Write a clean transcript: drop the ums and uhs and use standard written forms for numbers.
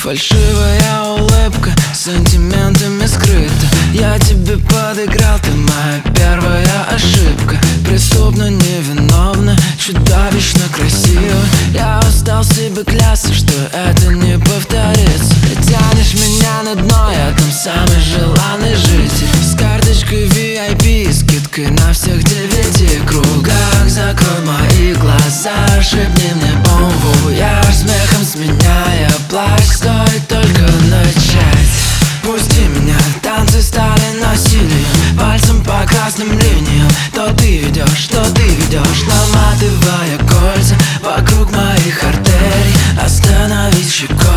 Фальшивая улыбка сантиментами скрыта. Я тебе подыграл, ты моя первая ошибка. Преступно невиновна, чудовищно красиво. Я устал себе клясться, что это не повторится. Ты тянешь меня на дно, я там самый желанный житель. С карточкой VIP, скидкой на всех 9 кругах. Закрой мои глаза, шепни мне бомбу. Я смехом сменяя плащ, стоит только начать. Пусти меня, танцы стали насилием. Пальцем по красным линиям. То ты ведешь, наматывая кольца вокруг моих артерий. Остановить щекой